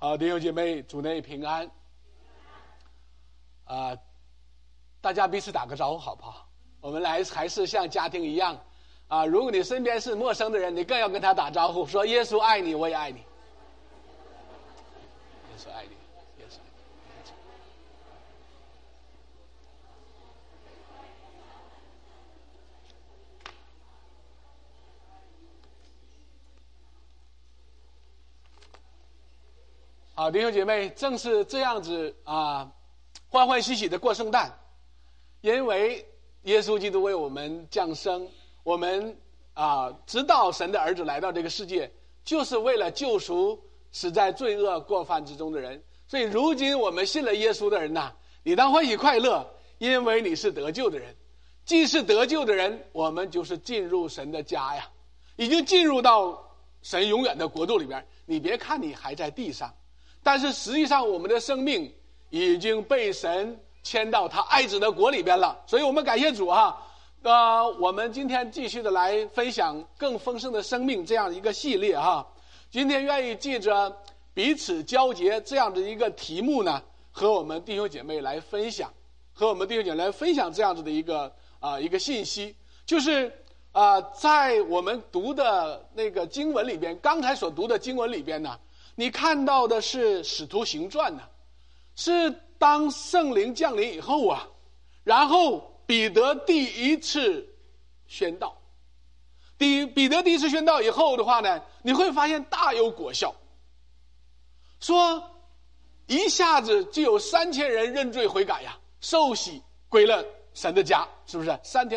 好，弟兄姐妹，主内平安。大家彼此打个招呼好不好？我们还是像家庭一样如果你身边是陌生的人，你更要跟他打招呼，说耶稣爱你，我也爱你。耶稣爱你，耶稣爱你。好，弟兄姐妹，正是这样子欢欢喜喜的过圣诞，因为耶稣基督为我们降生，我们知道神的儿子来到这个世界，就是为了救赎死在罪恶过犯之中的人。所以如今我们信了耶稣的人你当欢喜快乐，因为你是得救的人。既是得救的人，我们就是进入神的家呀，已经进入到神永远的国度里边。你别看你还在地上，但是实际上我们的生命已经被神迁到他爱子的国里边了。所以我们感谢主我们今天继续的来分享更丰盛的生命这样一个系列今天愿意借着彼此交结这样的一个题目呢，和我们弟兄姐妹来分享这样子的一个信息，就是在我们读的那个经文里边，刚才所读的经文里边呢，你看到的是使徒行传呢，是当圣灵降临以后然后彼得第一次宣道。彼得第一次宣道以后的话呢，你会发现大有果效，说一下子就有3000人认罪悔改受洗归了神的家，是不是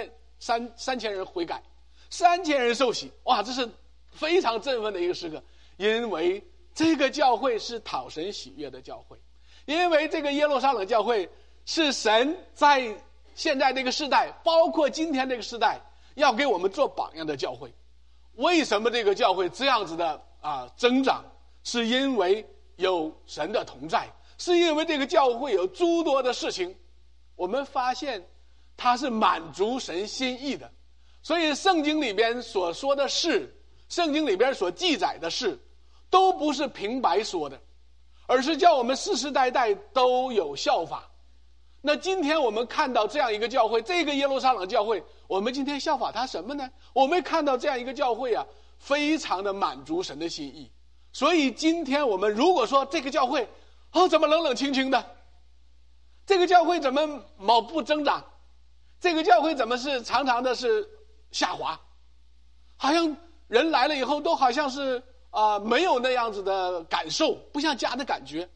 ？3000人悔改，3000人受洗，哇，这是非常振奋的一个时刻。因为这个教会是讨神喜悦的教会，因为这个耶路撒冷教会是神在现在这个时代，包括今天这个时代，要给我们做榜样的教会。为什么这个教会这样子的增长？是因为有神的同在，是因为这个教会有诸多的事情，我们发现它是满足神心意的。所以圣经里边所说的事，圣经里边所记载的事，都不是平白说的，而是叫我们世世代代都有效法。那今天我们看到这样一个教会，这个耶路撒冷教会，我们今天效法它什么呢？我们看到这样一个教会非常的满足神的心意。所以今天我们如果说这个教会怎么冷冷清清的，这个教会怎么某不增长，这个教会怎么是常常的是下滑，好像人来了以后都好像是没有那样子的感受，不像家的感觉。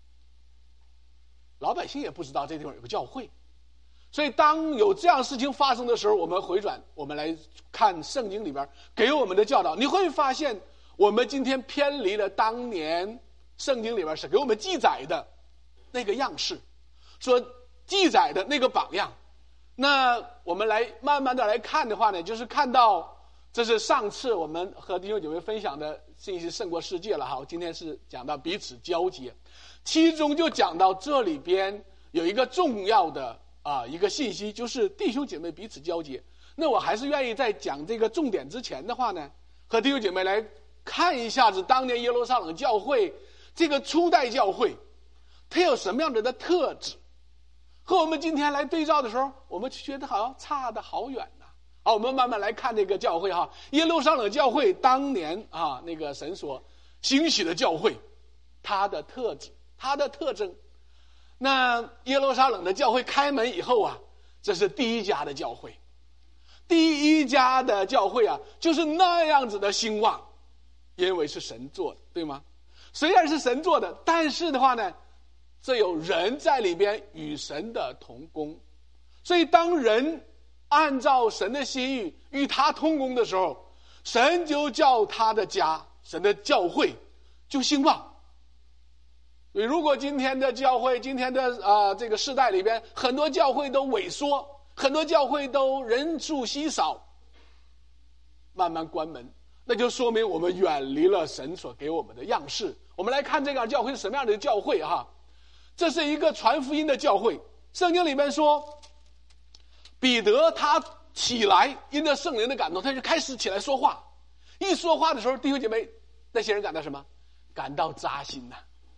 老百姓也不知道这地方有个教会。所以当有这样事情发生的时候，我们回转，我们来看圣经里边给我们的教导，你会发现我们今天偏离了当年圣经里边是给我们记载的那个样式，所记载的那个榜样。那我们来慢慢的来看的话呢，就是看到这是上次我们和弟兄姐妹分享的信息胜过世界了今天是讲到彼此交接，其中就讲到这里边有一个重要的一个信息，就是弟兄姐妹彼此交接。那我还是愿意在讲这个重点之前的话呢，和弟兄姐妹来看一下子当年耶路撒冷教会这个初代教会它有什么样子的特质，和我们今天来对照的时候，我们觉得好像差得好远我们慢慢来看这个教会耶路撒冷教会当年那个神所兴起的教会，它的特质，它的特征。那耶路撒冷的教会开门以后这是第一家的教会，第一家的教会就是那样子的兴旺，因为是神做的，对吗？虽然是神做的，但是的话呢，这有人在里边与神的同工。所以当人按照神的心意与他同工的时候，神就叫他的家，神的教会就兴旺。所以如果今天的教会，今天的这个世代里边，很多教会都萎缩，很多教会都人数稀少，慢慢关门，那就说明我们远离了神所给我们的样式。我们来看这个教会是什么样的教会这是一个传福音的教会。圣经里面说，彼得他起来，因着圣灵的感动，他就开始起来说话。一说话的时候，弟兄姐妹，那些人感到什么？感到扎心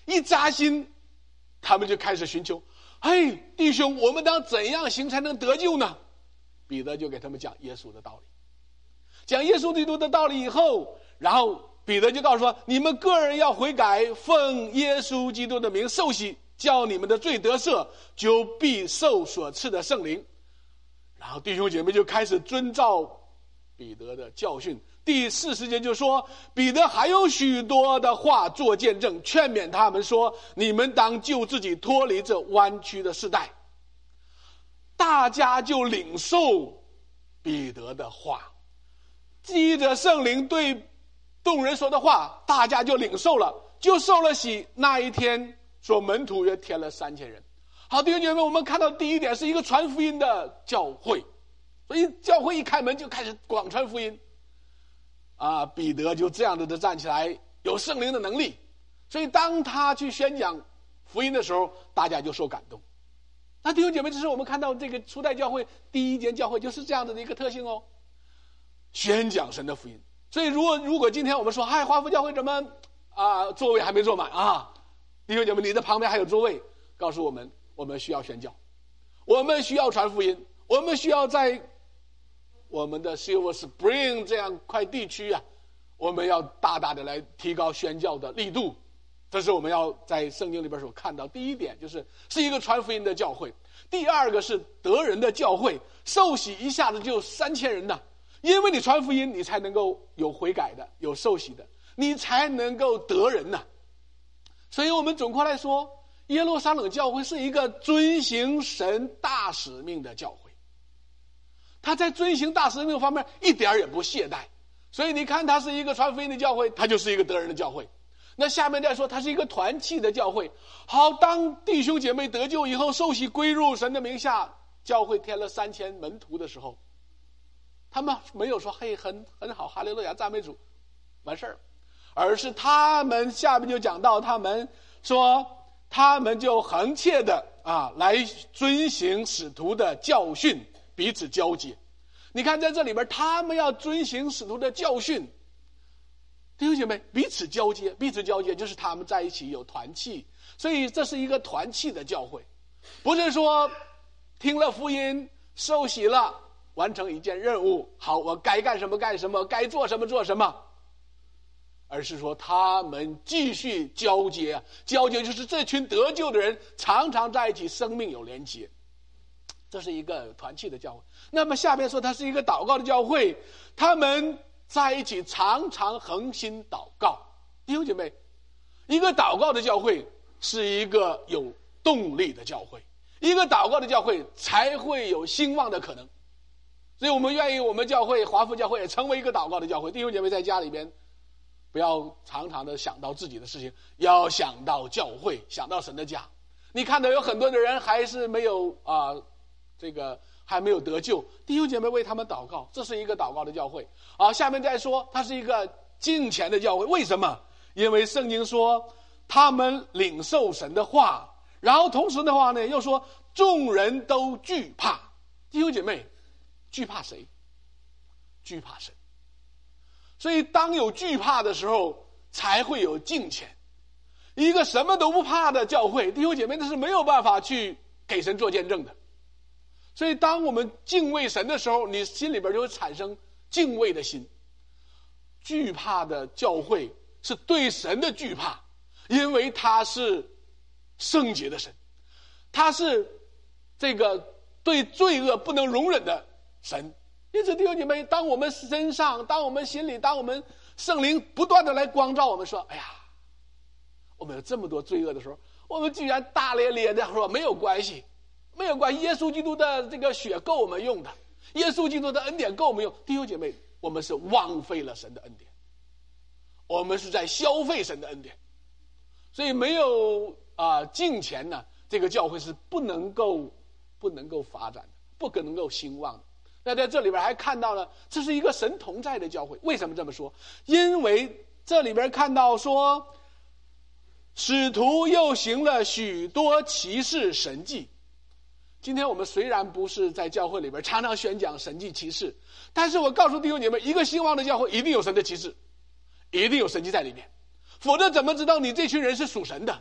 一扎心，他们就开始寻求，嘿，弟兄，我们当怎样行才能得救呢？彼得就给他们讲耶稣的道理，讲耶稣基督的道理以后，然后彼得就告诉说，你们个人要悔改，奉耶稣基督的名受洗，叫你们的罪得赦，就必受所赐的圣灵。然后弟兄姐妹就开始遵照彼得的教训。第40节就说，彼得还有许多的话做见证，劝勉他们说，你们当救自己脱离这弯曲的世代。大家就领受彼得的话，记着圣灵对众人说的话，大家就领受了，就受了洗。那一天说门徒约添了3000人。好，弟兄姐妹，我们看到第一点是一个传福音的教会，所以教会一开门就开始广传福音彼得就这样的站起来，有圣灵的能力，所以当他去宣讲福音的时候，大家就受感动。那弟兄姐妹，这是我们看到这个初代教会第一间教会就是这样的一个特性哦，宣讲神的福音。所以如果今天我们说，嗨，华福教会怎么座位还没坐满弟兄姐妹，你的旁边还有座位，告诉我们，我们需要宣教，我们需要传福音，我们需要在我们的 Silver Spring 这样块地区我们要大大的来提高宣教的力度。这是我们要在圣经里边所看到第一点，就是一个传福音的教会。第二个是得人的教会，受洗一下子就3000人呢，因为你传福音，你才能够有悔改的，有受洗的，你才能够得人呢。所以我们总括来说，耶路撒冷教会是一个遵行神大使命的教会，他在遵行大使命方面一点也不懈怠。所以你看，他是一个传福音的教会，他就是一个得人的教会。那下面再说，他是一个团契的教会。好，当弟兄姐妹得救以后，受洗归入神的名下，教会添了3000门徒的时候，他们没有说，嘿，很好，哈利路亚，赞美主，完事儿，而是他们下面就讲到，他们说，他们就恒切的来遵行使徒的教训，彼此交接。你看在这里边，他们要遵行使徒的教训，弟兄姐妹，彼此交接，彼此交接就是他们在一起有团契。所以这是一个团契的教会，不是说听了福音受洗了完成一件任务，好，我该干什么干什么，该做什么做什么，而是说他们继续交接。交接就是这群得救的人常常在一起，生命有连结，这是一个团契的教会。那么下面说它是一个祷告的教会，他们在一起常常恒心祷告。弟兄姐妹，一个祷告的教会是一个有动力的教会，一个祷告的教会才会有兴旺的可能。所以我们愿意我们教会华福教会也成为一个祷告的教会。弟兄姐妹，在家里边不要常常的想到自己的事情，要想到教会，想到神的家。你看到有很多的人还是没有还没有得救，弟兄姐妹为他们祷告，这是一个祷告的教会。下面再说，它是一个敬虔的教会。为什么？因为圣经说他们领受神的话，然后同时的话呢，又说众人都惧怕。弟兄姐妹，惧怕谁？惧怕神。所以当有惧怕的时候，才会有敬虔。一个什么都不怕的教会，弟兄姐妹，那是没有办法去给神做见证的。所以当我们敬畏神的时候，你心里边就会产生敬畏的心。惧怕的教会是对神的惧怕，因为他是圣洁的神，他是这个对罪恶不能容忍的神。因此弟兄姐妹，当我们身上，当我们心里，当我们圣灵不断的来光照我们，说，哎呀，我们有这么多罪恶的时候，我们居然大咧咧的说没有关系，没有关系，耶稣基督的这个血够我们用的，耶稣基督的恩典够我们用。弟兄姐妹，我们是枉费了神的恩典，我们是在消费神的恩典。所以没有敬虔呢，这个教会是不能够发展的，不可能够兴旺的。那在这里边还看到了，这是一个神同在的教会。为什么这么说？因为这里边看到说，使徒又行了许多奇事神迹。今天我们虽然不是在教会里边常常宣讲神迹奇事，但是我告诉弟兄姐妹，一个兴旺的教会一定有神的奇事，一定有神迹在里面，否则怎么知道你这群人是属神的？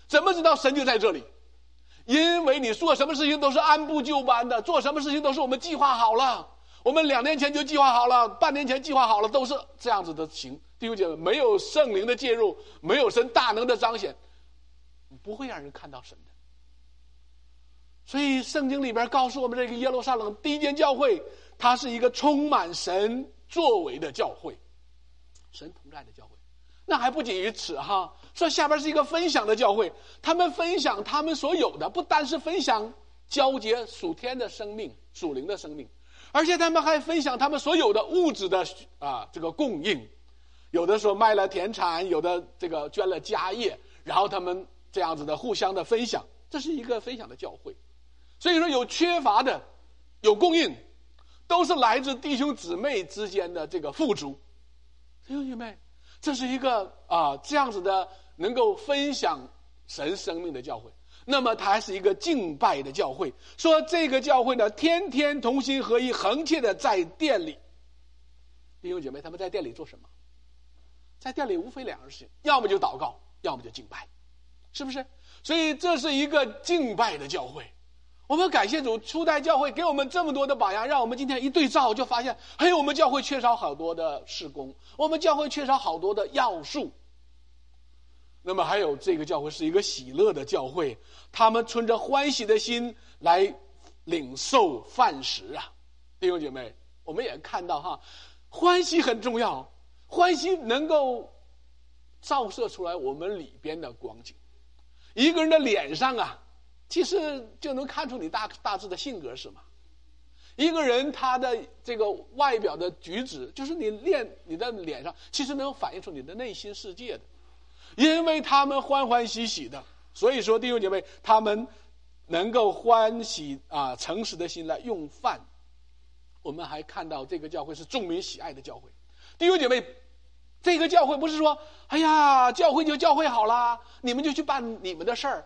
怎么知道神就在这里？因为你做什么事情都是按部就班的，做什么事情都是我们计划好了，我们2年前就计划好了，半年前计划好了，都是这样子的行。弟兄姐妹，没有圣灵的介入，没有神大能的彰显，不会让人看到神的。所以圣经里边告诉我们，这个耶路撒冷第一间教会，它是一个充满神作为的教会，神同在的教会。那还不仅于此哈，说下边是一个分享的教会，他们分享他们所有的，不单是分享交接属天的生命、属灵的生命，而且他们还分享他们所有的物质的这个供应。有的时候卖了田产，有的这个捐了家业，然后他们这样子的互相的分享，这是一个分享的教会。所以说有缺乏的，有供应，都是来自弟兄姊妹之间的这个富足。弟兄姐妹，这是一个这样子的能够分享神生命的教会。那么它还是一个敬拜的教会，说这个教会呢，天天同心合一，恒切的在店里。弟兄姐妹，他们在店里做什么？在店里无非2样事情，要么就祷告，要么就敬拜，是不是？所以这是一个敬拜的教会。我们感谢主，初代教会给我们这么多的榜样，让我们今天一对照就发现，我们教会缺少好多的事工，我们教会缺少好多的要素。那么还有这个教会是一个喜乐的教会，他们存着欢喜的心来领受饭食啊。弟兄姐妹，我们也看到哈，欢喜很重要，欢喜能够照射出来我们里边的光景。一个人的脸上其实就能看出你大致的性格是吗？一个人他的这个外表的举止，就是你的脸上，其实能反映出你的内心世界的。因为他们欢欢喜喜的，所以说弟兄姐妹，他们能够欢喜诚实的心来用饭。我们还看到这个教会是众民喜爱的教会。弟兄姐妹，这个教会不是说教会就教会好啦，你们就去办你们的事儿，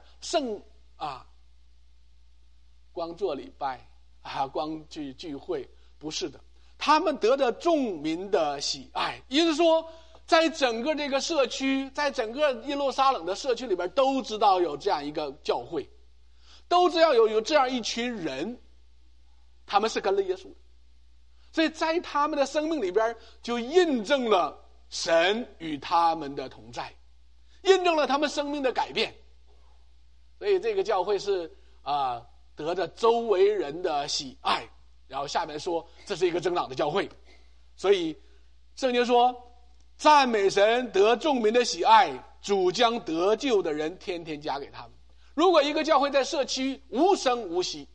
光做礼拜光去聚会，不是的。他们得到众民的喜爱，也就是说在整个这个社区，在整个耶路撒冷的社区里边，都知道有这样一个教会，都知道有这样一群人，他们是跟了耶稣的。所以在他们的生命里边，就印证了神与他们的同在，印证了他们生命的改变。所以这个教会是得着周围人的喜爱。然后下面说这是一个增长的教会，所以圣经说赞美神，得众民的喜爱，主将得救的人天天加给他们。如果一个教会在社区无声无息，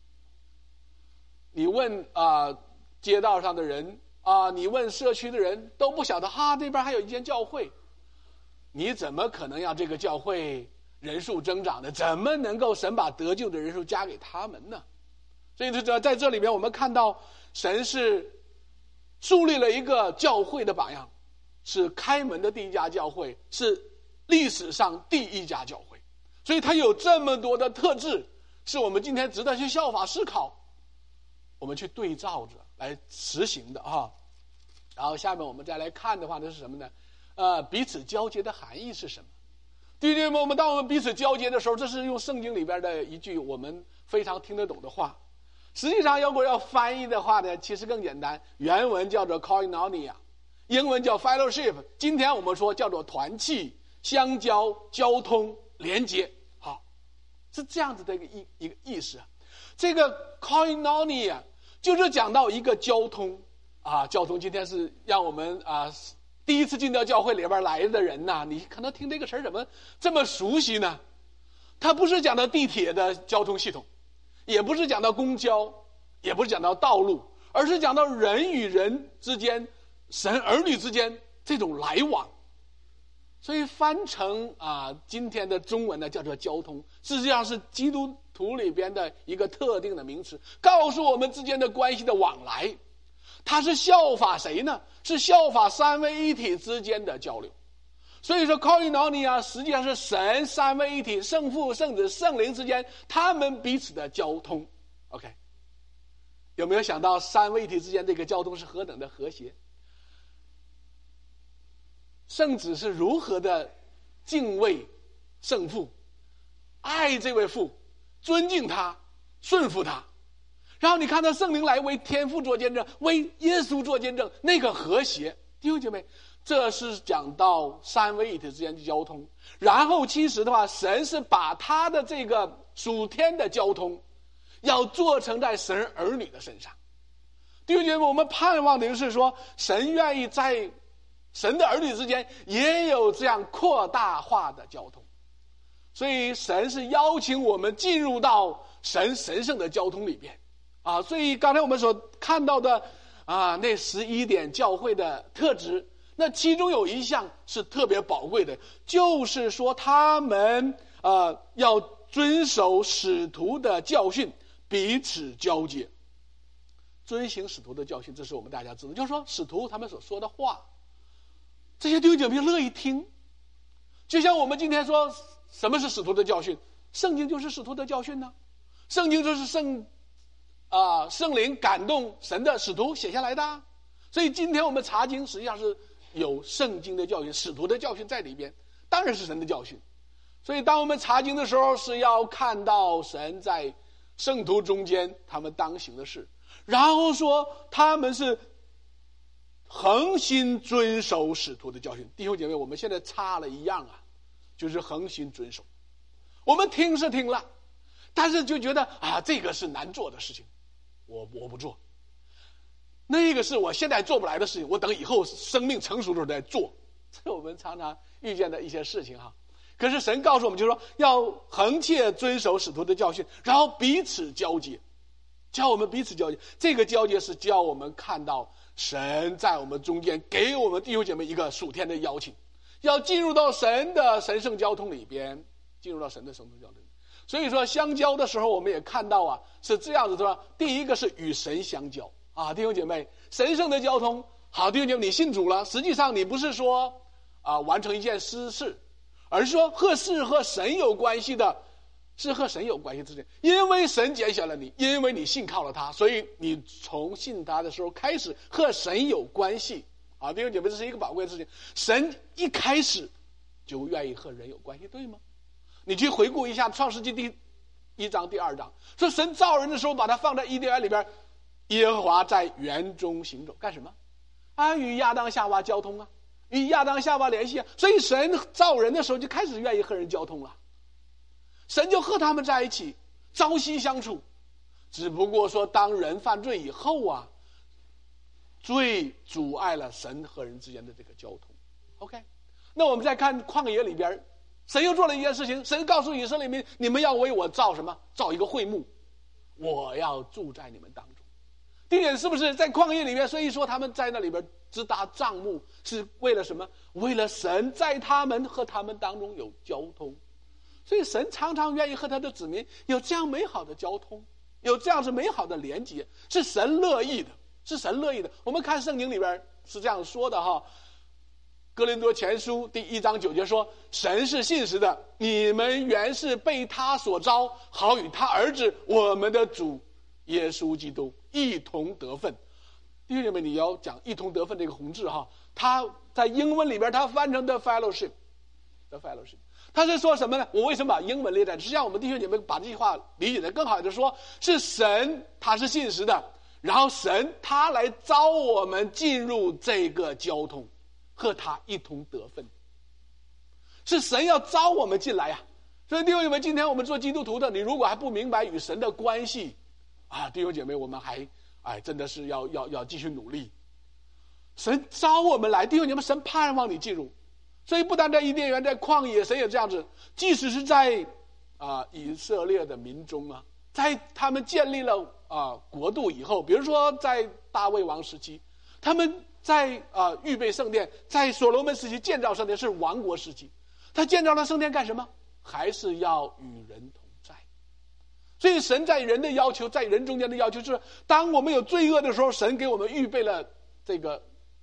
你问街道上的人你问社区的人都不晓得那边还有一间教会，你怎么可能让这个教会人数增长呢？怎么能够神把得救的人数加给他们呢？所以在这里面我们看到神是树立了一个教会的榜样，是开门的第一家教会，是历史上第一家教会。所以它有这么多的特质，是我们今天值得去效法思考，我们去对照着来实行的然后下面我们再来看的话，这是什么呢？彼此交接的含义是什么？弟兄们，当我们彼此交接的时候，这是用圣经里边的一句我们非常听得懂的话。实际上如果要翻译的话呢，其实更简单，原文叫做 koinonia， 英文叫 fellowship， 今天我们说叫做团契、相交、交通、连接。是这样子的一个意思。这个 koinonia 就是讲到一个交通交通。今天是让我们第一次进到教会里边来的人你可能听这个词怎么这么熟悉呢？它不是讲到地铁的交通系统，也不是讲到公交，也不是讲到道路，而是讲到人与人之间、神儿女之间这种来往。所以翻成今天的中文呢叫做交通，实际上是基督徒里边的一个特定的名词，告诉我们之间的关系的往来。它是效法谁呢？是效法三位一体之间的交流。所以说 koinonia 实际上是神三位一体，圣父、圣子、圣灵之间他们彼此的交通。 OK， 有没有想到三位一体之间这个交通是何等的和谐？圣子是如何的敬畏圣父， 爱这位父，尊敬他，顺服他。然后你看到圣灵来为天父做见证，为耶稣做见证，那个和谐，弟兄姐妹，这是讲到三位一体之间的交通。然后其实的话，神是把他的这个属天的交通要做成在神儿女的身上。弟兄姐妹，我们盼望的就是说，神愿意在神的儿女之间也有这样扩大化的交通。所以神是邀请我们进入到神神圣的交通里边啊。所以刚才我们所看到的那11点教会的特质，那其中有一项是特别宝贵的，就是说他们要遵守使徒的教训，彼此交接。遵行使徒的教训，这是我们大家知道，就是说使徒他们所说的话，这些弟兄姐妹乐意听。就像我们今天说什么是使徒的教训，圣经就是使徒的教训呢。圣经就是圣灵感动神的使徒写下来的。所以今天我们查经实际上是有圣经的教训，使徒的教训在里边，当然是神的教训。所以当我们查经的时候，是要看到神在圣徒中间他们当行的事，然后说他们是恒心遵守使徒的教训。弟兄姐妹，我们现在差了一样就是恒心遵守。我们听是听了，但是就觉得这个是难做的事情，我不做。那个是我现在做不来的事情，我等以后生命成熟的时候再做。这是我们常常遇见的一些事情可是神告诉我们，就是说要恒切遵守使徒的教训，然后彼此交接，教我们彼此交接。这个交接是教我们看到神在我们中间给我们弟兄姐妹一个属天的邀请，要进入到神的神圣交通里边，进入到神的神圣交通。所以说相交的时候，我们也看到是这样子的。第一个是与神相交弟兄姐妹，神圣的交通。好，弟兄姐妹，你信主了，实际上你不是说完成一件私事，而是说和神有关系的，是和神有关系的事情。因为神拣选了你，因为你信靠了他，所以你从信他的时候开始和神有关系弟兄姐妹，这是一个宝贵的事情。神一开始就愿意和人有关系，对吗？你去回顾一下创世纪第1章第2章，说神造人的时候把他放在伊甸园里边，耶和华在园中行走，干什么与亚当夏娃交通与亚当夏娃联系所以神造人的时候就开始愿意和人交通了，神就和他们在一起朝夕相处。只不过说当人犯罪以后罪阻碍了神和人之间的这个交通。 OK， 那我们再看旷野里边，神又做了一件事情，神告诉以色列民，你们要为我造什么？造一个会幕，我要住在你们当中。地点是不是在旷野里面？所以说他们在那里边支搭帐幕，是为了什么？为了神在他们和他们当中有交通。所以神常常愿意和他的子民有这样美好的交通，有这样子美好的连结，是神乐意的，是神乐意的。我们看圣经里边是这样说的哥林多前书第1章9节说，神是信实的，你们原是被他所招，好与他儿子我们的主耶稣基督一同得分。弟兄姐妹，你要讲一同得分这个红字它在英文里边它翻成 the fellowship， 它是说什么呢？我为什么把英文列在这？实际上我们弟兄姐妹把这句话理解的更好，就是说是神他是信实的，然后神他来招我们进入这个交通，和他一同得分，是神要招我们进来所以弟兄姐妹，今天我们做基督徒的，你如果还不明白与神的关系弟兄姐妹，我们还真的是要继续努力。神招我们来，弟兄姐妹，神盼望你进入。所以不但在伊甸园，在旷野，神也这样子。即使是在以色列的民中在他们建立了国度以后，比如说在大卫王时期，他们在预备圣殿，在所罗门时期建造圣殿，是王国时期。他建造了圣殿干什么？还是要与人同在。所以神在人的要求，在人中间的要求是，当我们有罪恶的时候，神给我们预备了这个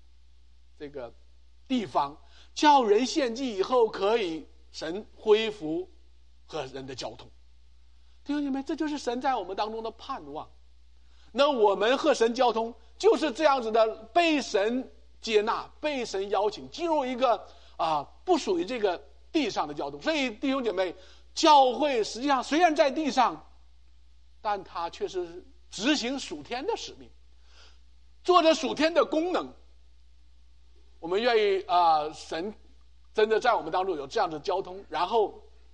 地方，叫人献祭以后可以神恢复和人的交通。弟兄姐妹，这就是神在我们当中的盼望。那我们和神交通就是这样子的，被神接纳，被神邀请进入一个不属于这个地上的交通。所以弟兄姐妹， 教会实际上虽然在地上，但它却是执行属天的使命，做着属天的功能。我们愿意神真的在我们当中有这样的交通。然后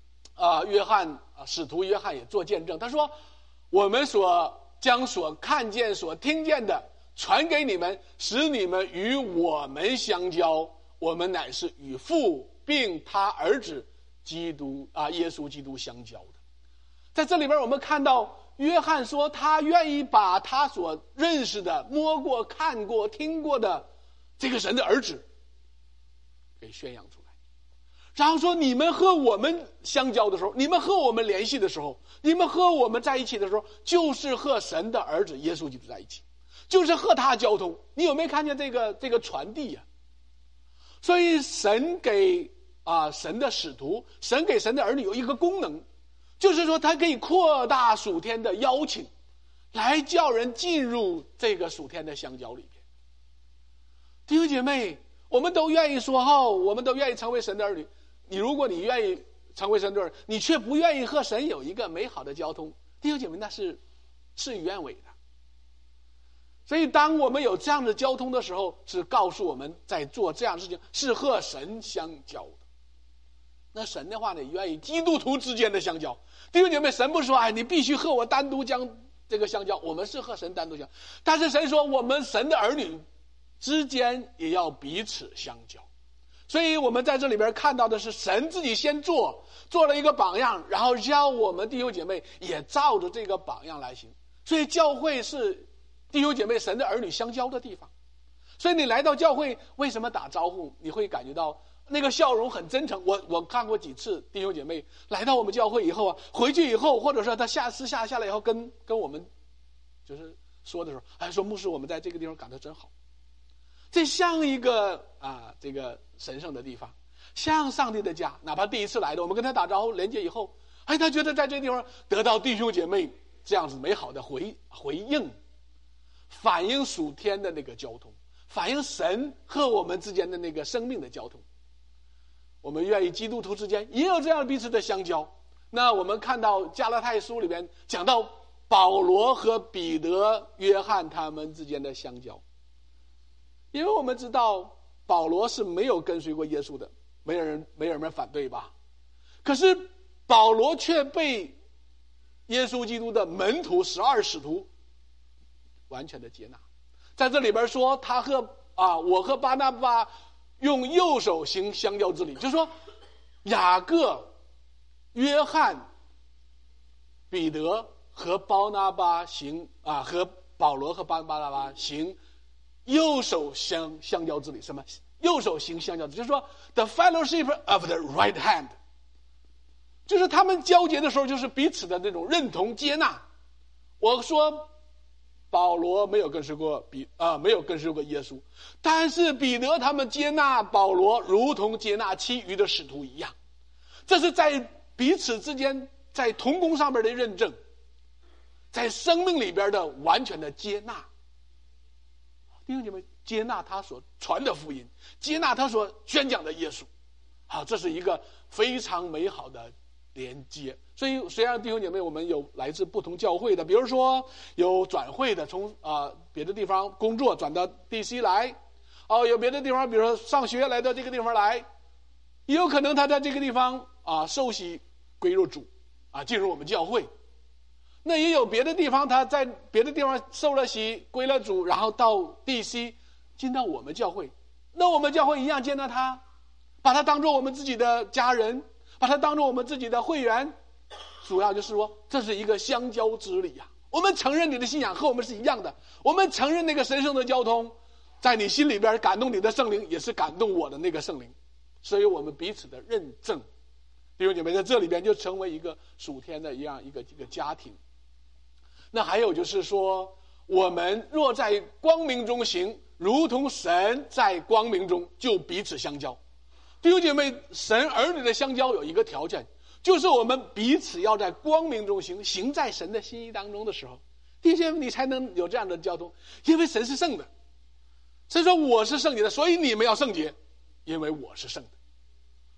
使徒约翰也做见证，他说我们将所看见所听见的传给你们，使你们与我们相交，我们乃是与父并他儿子耶稣基督相交的。在这里边我们看到约翰说他愿意把他所认识的、摸过、看过、听过的这个神的儿子给宣扬出来，然后说你们和我们相交的时候，你们和我们联系的时候，你们和我们在一起的时候，就是和神的儿子耶稣基督在一起，就是和他交通。你有没有看见这个传递呀？所以神给神的使徒，神给神的儿女有一个功能，就是说他可以扩大属天的邀请，来叫人进入这个属天的相交里边。弟兄姐妹，我们都愿意说我们都愿意成为神的儿女。如果你愿意成为神的儿女，你却不愿意和神有一个美好的交通，弟兄姐妹，那是事与愿违的。所以当我们有这样的交通的时候，是告诉我们在做这样的事情是和神相交的。那神的话呢，愿意基督徒之间的相交。弟兄姐妹，神不说你必须和我单独将这个相交，我们是和神单独相，但是神说我们神的儿女之间也要彼此相交。所以我们在这里边看到的是神自己先做了一个榜样，然后教我们弟兄姐妹也照着这个榜样来行。所以教会是弟兄姐妹神的儿女相交的地方。所以你来到教会，为什么打招呼你会感觉到那个笑容很真诚？我看过几次弟兄姐妹来到我们教会以后回去以后，或者说他私下下来以后跟我们就是说的时候，说牧师，我们在这个地方感到真好。这像一个这个神圣的地方，像上帝的家。哪怕第一次来的，我们跟他打招呼连接以后，他觉得在这个地方得到弟兄姐妹这样子美好的回应，反映属天的那个交通，反映神和我们之间的那个生命的交通。我们愿意基督徒之间也有这样彼此的相交。那我们看到加拉太书里面讲到保罗和彼得、约翰他们之间的相交。因为我们知道保罗是没有跟随过耶稣的，没有人反对吧？可是保罗却被耶稣基督的门徒12使徒完全的接纳。在这里边说他我和巴拿巴用右手行相交之礼，就是说雅各、约翰、彼得和巴拿巴和保罗和巴拿巴行右手相交之礼。什么右手行相交之礼？就是说 the fellowship of the right hand， 就是他们交接的时候就是彼此的那种认同接纳。我说保罗没有跟随过耶稣，但是彼得他们接纳保罗如同接纳其余的使徒一样。这是在彼此之间在同工上面的认证，在生命里边的完全的接纳。弟兄姐妹，接纳他所传的福音，接纳他所宣讲的耶稣，这是一个非常美好的连接。所以虽然弟兄姐妹我们有来自不同教会的，比如说有转会的，从别的地方工作转到 DC 来，有别的地方比如说上学来到这个地方来，也有可能他在这个地方受洗归入主进入我们教会。那也有别的地方他在别的地方受了洗归了主，然后到 DC 进到我们教会。那我们教会一样接纳他，把他当作我们自己的家人，把他当作我们自己的会员。主要就是说这是一个相交之礼我们承认你的信仰和我们是一样的，我们承认那个神圣的交通在你心里边感动你的圣灵，也是感动我的那个圣灵，所以我们彼此的认证。弟兄姐妹，在这里边就成为一个属天的一个家庭。那还有就是说，我们若在光明中行，如同神在光明中，就彼此相交。弟兄姐妹，神儿女的相交有一个条件，就是我们彼此要在光明中行在神的心意当中的时候，弟兄姐妹，你才能有这样的交通。因为神是圣的，神说我是圣洁的，所以你们要圣洁，因为我是圣的。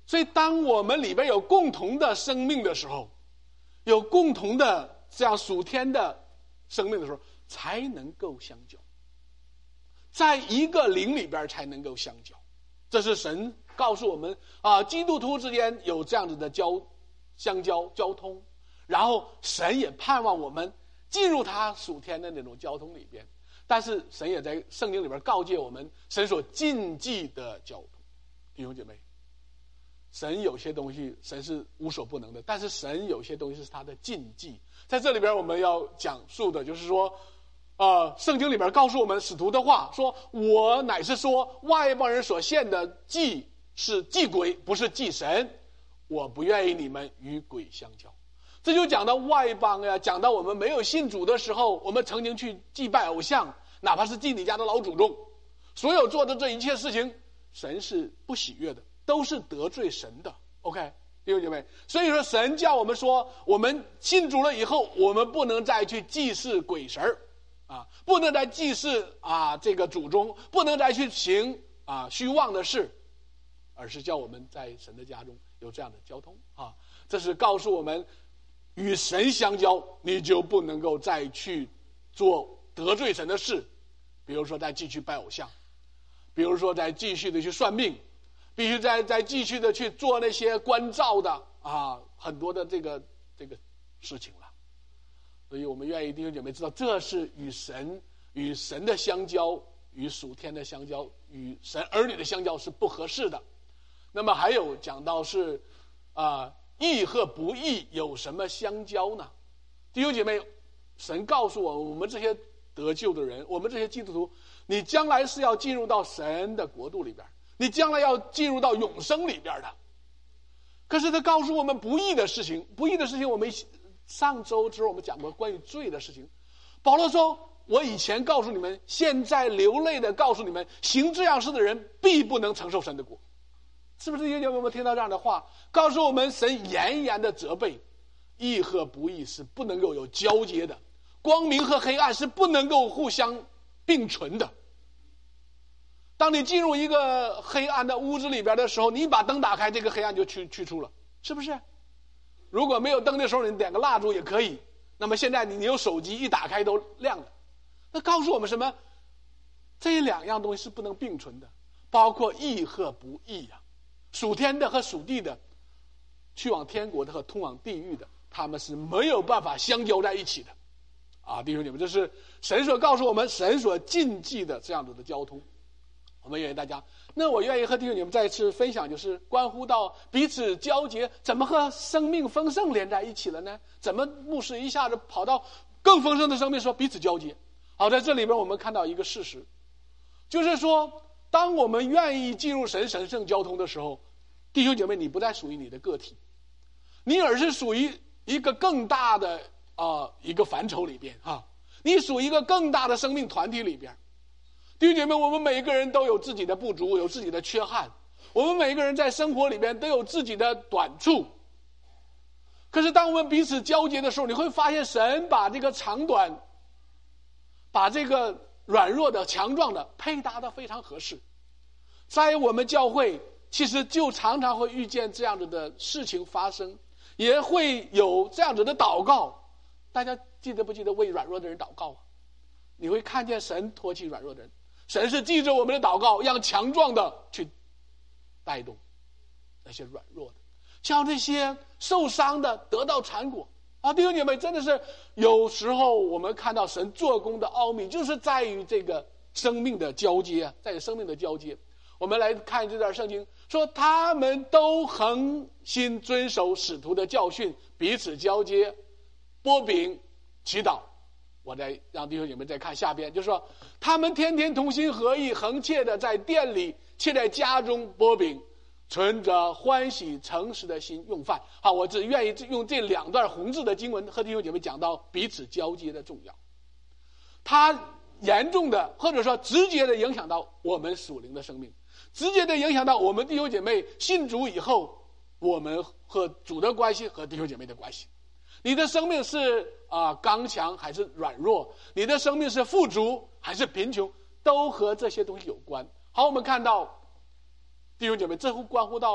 所以当我们里边有共同的生命的时候，有共同的这样属天的生命的时候，才能够相交，在一个灵里边才能够相交。这是神告诉我们基督徒之间有这样子的相交交通，然后神也盼望我们进入他属天的那种交通里边。但是神也在圣经里边告诫我们神所禁忌的交通。弟兄姐妹，神有些东西神是无所不能的，但是神有些东西是他的禁忌。在这里边我们要讲述的就是说圣经里边告诉我们使徒的话，说我乃是说外邦人所献的祭是祭鬼，不是祭神，我不愿意你们与鬼相交。这就讲到外邦呀，讲到我们没有信主的时候，我们曾经去祭拜偶像，哪怕是祭你家的老祖宗，所有做的这一切事情神是不喜悦的，都是得罪神的。 OK， 弟兄姐妹，所以说神叫我们说，我们信主了以后，我们不能再去祭祀鬼神不能再祭祀这个祖宗，不能再去行虚妄的事，而是叫我们在神的家中有这样的交通这是告诉我们，与神相交，你就不能够再去做得罪神的事，比如说再继续拜偶像，比如说再继续的去算命，必须再继续的去做那些关照的很多的这个事情了。所以我们愿意弟兄姐妹知道，这是与神的相交，与属天的相交，与神儿女的相交是不合适的。那么还有讲到是义和不义有什么相交呢？弟兄姐妹，神告诉我们这些得救的人，我们这些基督徒，你将来是要进入到神的国度里边，你将来要进入到永生里边的。可是他告诉我们不义的事情，我们上周之后我们讲过关于罪的事情。保罗说，我以前告诉你们，现在流泪的告诉你们，行这样事的人必不能承受神的国。是不是有没有听到这样的话？告诉我们神严严的责备，义和不义是不能够有交接的，光明和黑暗是不能够互相并存的。当你进入一个黑暗的屋子里边的时候，你把灯打开，这个黑暗就去除了，是不是？如果没有灯的时候，你点个蜡烛也可以。那么现在你有手机，一打开都亮了。那告诉我们什么？这两样东西是不能并存的，包括义和不义属天的和属地的，去往天国的和通往地狱的，他们是没有办法相交在一起的弟兄姐妹，这是神所告诉我们，神所禁忌的这样子的交通。我们愿意大家，那我愿意和弟兄姐妹再一次分享，就是关乎到彼此交结，怎么和生命丰盛连在一起了呢？怎么牧师一下子跑到更丰盛的生命说彼此交结？好，在这里边我们看到一个事实，就是说当我们愿意进入神圣交通的时候，弟兄姐妹，你不再属于你的个体，你而是属于一个更大的一个范畴里边你属于一个更大的生命团体里边。弟兄姐妹，我们每一个人都有自己的不足，有自己的缺憾，我们每一个人在生活里边都有自己的短处。可是当我们彼此交接的时候，你会发现神把这个长短，把这个软弱的强壮的配搭的非常合适。在我们教会其实就常常会遇见这样子的事情发生，也会有这样子的祷告。大家记得不记得为软弱的人祷告你会看见神托起软弱的人，神是记着我们的祷告，让强壮的去带动那些软弱的，像这些受伤的得到产果弟兄姐妹，真的是有时候我们看到神做工的奥秘，就是在于这个生命的交接在于生命的交接。我们来看这段圣经，说他们都恒心遵守使徒的教训，彼此交接，擘饼祈祷。我再让弟兄姐妹再看下边，就是说他们天天同心合意，恒切的在店里且在家中擘饼，存着欢喜诚实的心用饭。好，我只愿意用这两段红字的经文和弟兄姐妹讲到彼此交接的重要。它严重的或者说直接的影响到我们属灵的生命，直接的影响到我们弟兄姐妹信主以后，我们和主的关系和弟兄姐妹的关系。你的生命是刚强还是软弱，你的生命是富足还是贫穷，都和这些东西有关。好，我们看到弟兄姐妹，这关乎到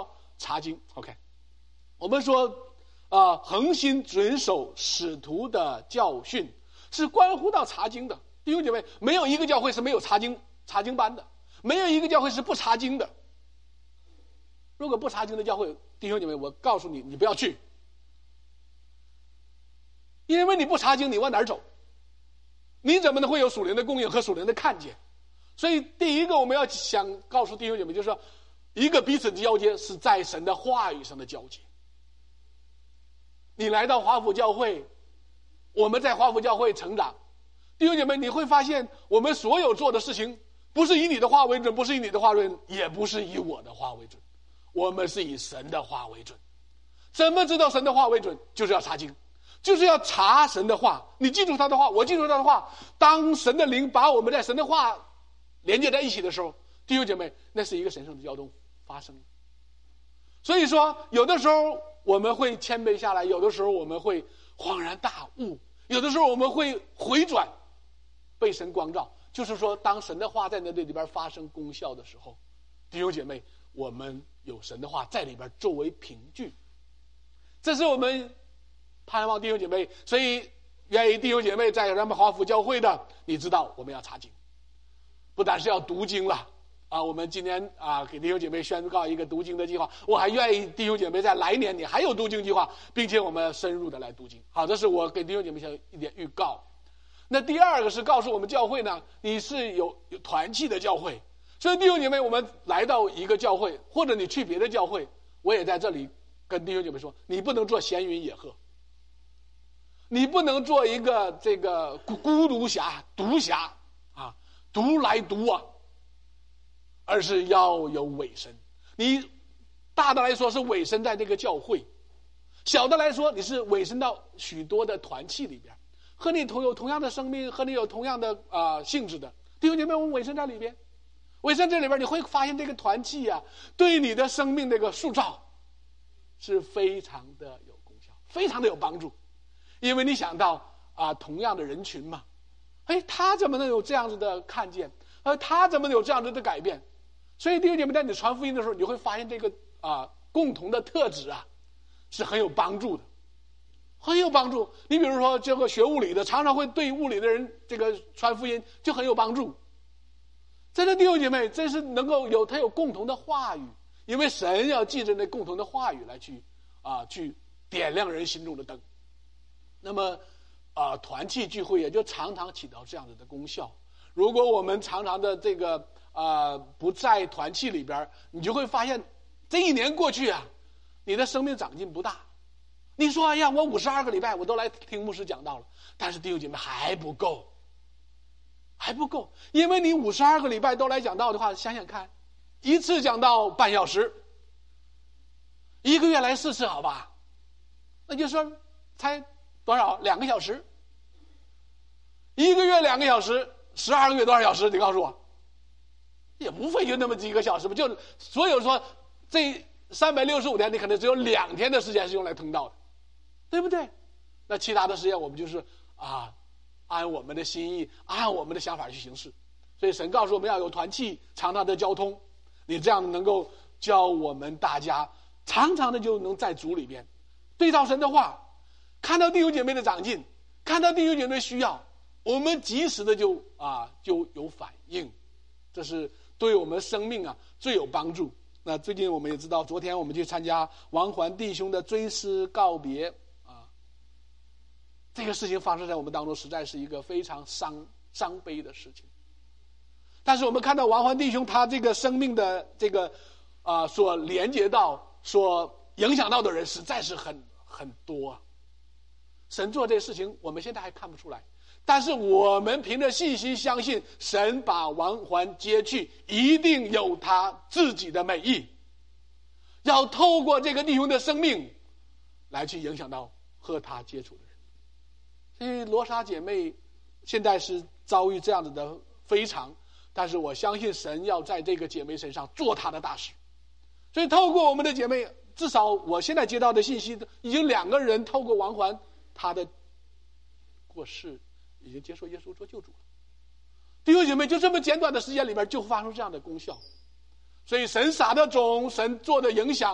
查经。OK， 我们说恒心遵守使徒的教训，是关乎到查经的。弟兄姐妹，没有一个教会是没有查经班的，没有一个教会是不查经的。如果不查经的教会，弟兄姐妹，我告诉你，你不要去，因为你不查经，你往哪儿走？你怎么能会有属灵的供应和属灵的看见？所以第一个我们要想告诉弟兄姐妹，就是说，一个彼此的交接是在神的话语上的交接。你来到华府教会，我们在华府教会成长，弟兄姐妹，你会发现我们所有做的事情，不是以你的话为准，不是以你的话为准，也不是以我的话为准，我们是以神的话为准。怎么知道神的话为准？就是要查经，就是要查神的话。你记住他的话，我记住他的话。当神的灵把我们在神的话连接在一起的时候，弟兄姐妹，那是一个神圣的交通发生。所以说，有的时候我们会谦卑下来，有的时候我们会恍然大悟，有的时候我们会回转，被神光照。就是说，当神的话在那里边发生功效的时候，弟兄姐妹，我们有神的话在里边作为凭据。这是我们盼望弟兄姐妹，所以愿意弟兄姐妹在咱们华府教会的，你知道我们要查经，不但是要读经了我们今年给弟兄姐妹宣告一个读经的计划，我还愿意弟兄姐妹在来年你还有读经计划，并且我们深入的来读经。好，这是我给弟兄姐妹一点预告。那第二个是告诉我们教会呢，你是有团契的教会，所以弟兄姐妹，我们来到一个教会，或者你去别的教会，我也在这里跟弟兄姐妹说，你不能做闲云野鹤，你不能做一个这个孤独侠、独侠独来独往，而是要有委身。你大的来说是委身在这个教会，小的来说你是委身到许多的团契里边，和你有同样的生命，和你有同样的性质的弟兄姐妹，我们委身在里边。委身这里边，你会发现这个团契对你的生命这个塑造是非常的有功效，非常的有帮助。因为你想到同样的人群嘛，他怎么能有这样子的看见，他怎么能有这样子的改变？所以弟兄姐妹，在你传福音的时候，你会发现这个共同的特质是很有帮助的，很有帮助。你比如说这个学物理的，常常会对物理的人这个传福音就很有帮助。真的弟兄姐妹，这是能够他有共同的话语，因为神要记着那共同的话语来去点亮人心中的灯。那么团契聚会也就常常起到这样子的功效。如果我们常常的这个不在团契里边，你就会发现这一年过去你的生命长进不大。你说哎呀，我52个礼拜我都来听牧师讲道了，但是弟兄姐妹还不够，因为你52个礼拜都来讲道的话，想想看，一次讲道半小时，1个月来4次，好吧？那就说才多少？2个小时，1个月2个小时，12个月多少小时？你告诉我，也无非就那么几个小时吧。就所有说这365天，你可能只有2天的时间是用来听道的，对不对？那其他的时间我们就是按我们的心意，按我们的想法去行事。所以神告诉我们要有团契，常常的交通，你这样能够叫我们大家常常的就能在主里边对照神的话，看到弟兄姐妹的长进，看到弟兄姐妹的需要，我们及时的就有反应，这是对我们生命最有帮助。那最近我们也知道，昨天我们去参加王环弟兄的追思告别这个事情发生在我们当中，实在是一个非常伤悲的事情。但是我们看到王环弟兄他这个生命的这个所连接到、所影响到的人实在是很多。神做这事情我们现在还看不出来，但是我们凭着信心相信，神把王环接去，一定有他自己的美意，要透过这个弟兄的生命来去影响到和他接触的人。所以罗莎姐妹现在是遭遇这样子的非常，但是我相信神要在这个姐妹身上做她的大事。所以透过我们的姐妹，至少我现在接到的信息，已经2个人透过王环他的过世已经接受耶稣做救主了。弟兄姐妹，就这么简短的时间里边就发生这样的功效。所以神撒的种，神做的影响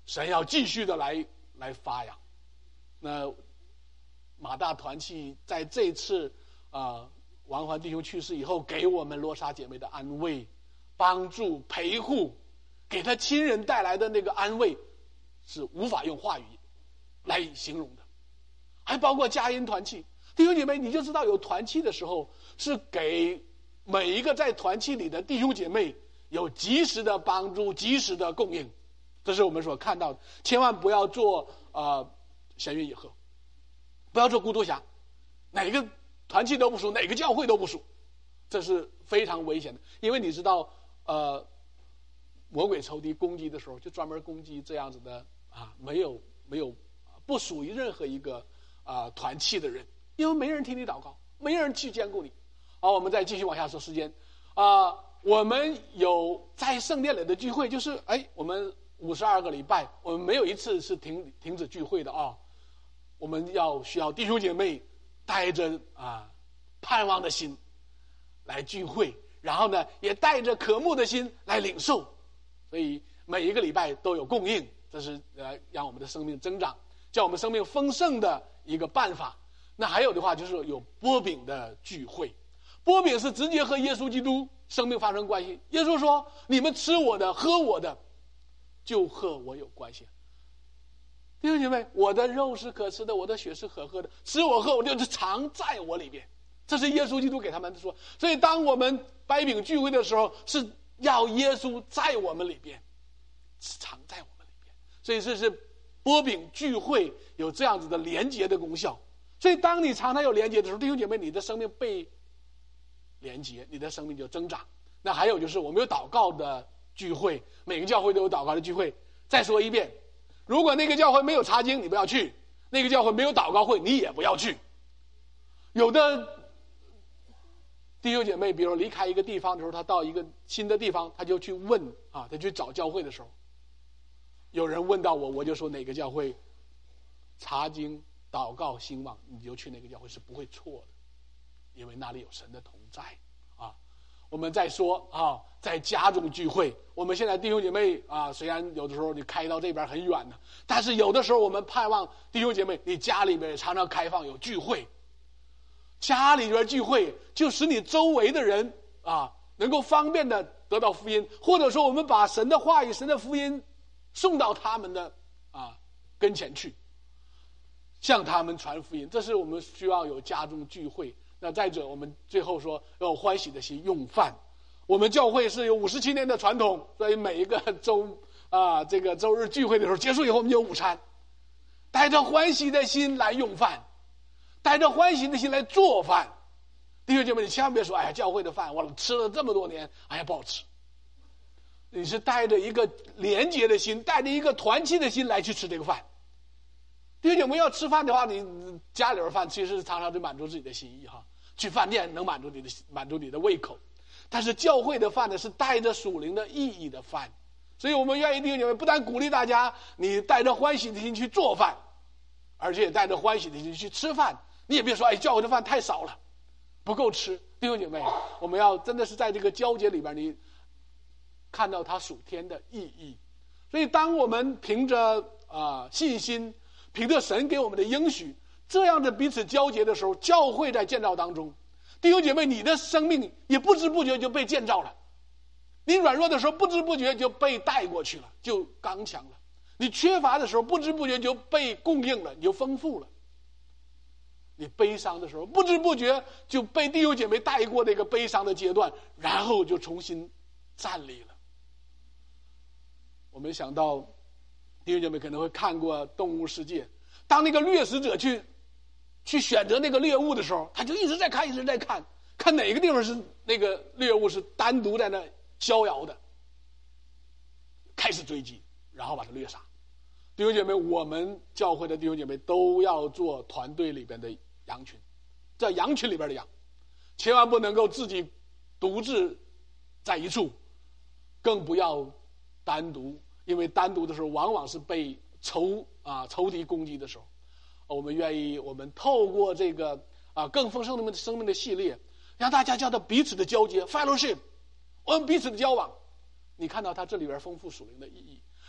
神要继续的来发扬。那马大团契在这次王环弟兄去世以后，给我们罗莎姐妹的安慰、帮助、陪护，给他亲人带来的那个安慰，是无法用话语来形容的。还包括佳音团契，弟兄姐妹，你就知道有团契的时候，是给每一个在团契里的弟兄姐妹有及时的帮助、及时的供应。这是我们所看到的。千万不要做闲云野鹤，不要做孤独侠，哪个团契都不属，哪个教会都不属，这是非常危险的。因为你知道魔鬼仇敌攻击的时候，就专门攻击这样子的没有不属于任何一个团契的人，因为没人替你祷告，没人去兼顾你。好，我们再继续往下说时间我们有在圣殿里的聚会，就是我们52个礼拜，我们没有一次是停止聚会的我们需要弟兄姐妹带着盼望的心来聚会，然后呢也带着渴慕的心来领受，所以每一个礼拜都有供应，这是让我们的生命增长，叫我们生命丰盛的一个办法。那还有的话就是有擘饼的聚会，擘饼是直接和耶稣基督生命发生关系。耶稣说：“你们吃我的，喝我的，就和我有关系。”弟兄姐妹，我的肉是可吃的，我的血是可喝的，吃我喝我就是常在我里边。这是耶稣基督给他们说。所以当我们掰饼聚会的时候，是要耶稣在我们里边，常在我们里边。所以这是擘饼聚会有这样子的连结的功效。所以当你常常有连结的时候，弟兄姐妹，你的生命被连结，你的生命就增长。那还有就是我们有祷告的聚会，每个教会都有祷告的聚会。再说一遍，如果那个教会没有查经，你不要去；那个教会没有祷告会，你也不要去。有的弟兄姐妹，比如离开一个地方的时候，他到一个新的地方，他就去问他去找教会的时候，有人问到我就说哪个教会查经祷告兴旺，你就去那个教会是不会错的，因为那里有神的同在我们再说在家中聚会，我们现在弟兄姐妹虽然有的时候你开到这边很远的，但是有的时候我们盼望弟兄姐妹你家里面常常开放有聚会，家里边聚会就使你周围的人能够方便的得到福音，或者说我们把神的话语、神的福音送到他们的跟前去，向他们传福音。这是我们需要有家中聚会。那再者，我们最后说要有欢喜的心用饭。我们教会是有57年的传统，所以每一个这个周日聚会的时候结束以后，我们就有午餐，带着欢喜的心来用饭，带着欢喜的心来做饭。弟兄姐妹，你千万别说教会的饭我吃了这么多年不好吃。你是带着一个连结的心，带着一个团契的心来去吃这个饭。弟兄姐妹，要吃饭的话，你家里边饭其实常常就满足自己的心意去饭店能满足你的胃口，但是教会的饭呢是带着属灵的意义的饭。所以我们愿意弟兄姐妹不但鼓励大家你带着欢喜的心去做饭，而且也带着欢喜的心去吃饭。你也别说教会的饭太少了不够吃。弟兄姐妹，我们要真的是在这个交接里边你看到它属天的意义。所以当我们凭着信心，凭着神给我们的应许，这样的彼此交结的时候，教会在建造当中，弟兄姐妹，你的生命也不知不觉就被建造了。你软弱的时候不知不觉就被带过去了，就刚强了。你缺乏的时候不知不觉就被供应了，你就丰富了。你悲伤的时候不知不觉就被弟兄姐妹带过那个悲伤的阶段，然后就重新站立了。我们想到弟兄姐妹可能会看过动物世界，当那个掠食者去选择那个猎物的时候，他就一直在看，一直在看哪个地方是那个猎物是单独在那逍遥的，开始追击，然后把它掠杀。弟兄姐妹，我们教会的弟兄姐妹都要做团队里边的羊群，在羊群里边的羊，千万不能够自己独自在一处，更不要单独，因为单独的时候往往是被仇敌攻击的时候。我们愿意我们透过这个更丰盛的生命的系列，让大家叫到彼此的交接 fellowship， 我们彼此的交往。你看到它这里边丰富属灵的意义，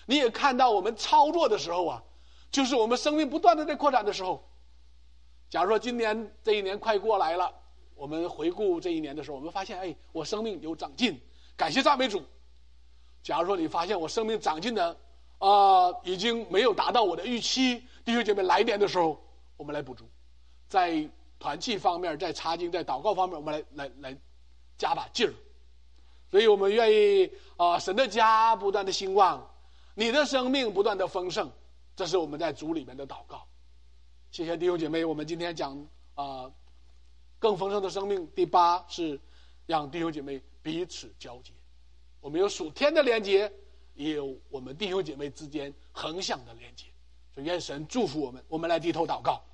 你也看到我们操作的时候啊，就是我们生命不断的在扩展的时候。假如说今年这一年快过来了，我们回顾这一年的时候，我们发现，我生命有长进，感谢赞美主。假如说你发现我生命长进的已经没有达到我的预期，弟兄姐妹，来年的时候我们来补足，在团契方面，在查经，在祷告方面，我们来加把劲儿。所以我们愿意神的家不断的兴旺，你的生命不断的丰盛，这是我们在主里面的祷告。谢谢弟兄姐妹，我们今天讲更丰盛的生命。第8是让弟兄姐妹彼此交接，我们有属天的连结，也有我们弟兄姐妹之间横向的连结。所以愿神祝福我们。我们来低头祷告。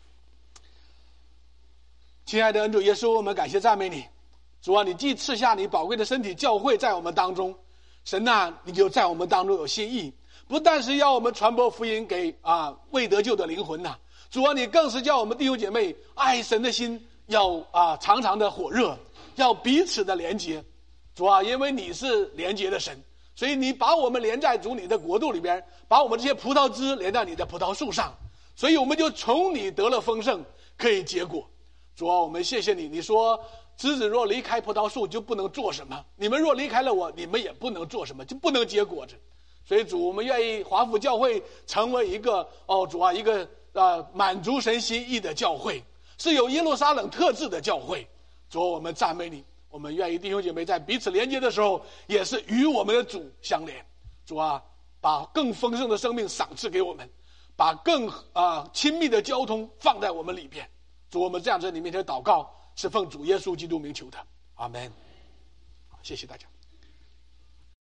亲爱的恩主耶稣，我们感谢赞美你。主啊，你既赐下你宝贵的身体教会在我们当中，神啊，你就在我们当中有心意，不但是要我们传播福音给未得救的灵魂呐，主啊，你更是叫我们弟兄姐妹爱神的心要常常的火热，要彼此的连结。主啊，因为你是连结的神，所以你把我们连在主你的国度里边，把我们这些葡萄枝连在你的葡萄树上，所以我们就从你得了丰盛，可以结果。主啊，我们谢谢你，你说枝子若离开葡萄树就不能做什么，你们若离开了我，你们也不能做什么，就不能结果子。所以主，我们愿意华府教会成为一个主啊，一个满足神心意的教会，是有耶路撒冷特质的教会。主啊，我们赞美你，我们愿意弟兄姐妹在彼此连接的时候，也是与我们的主相连。主啊，把更丰盛的生命赏赐给我们，把更亲密的交通放在我们里边。主，我们这样在你面前祷告，是奉主耶稣基督名求的，阿们。谢谢大家。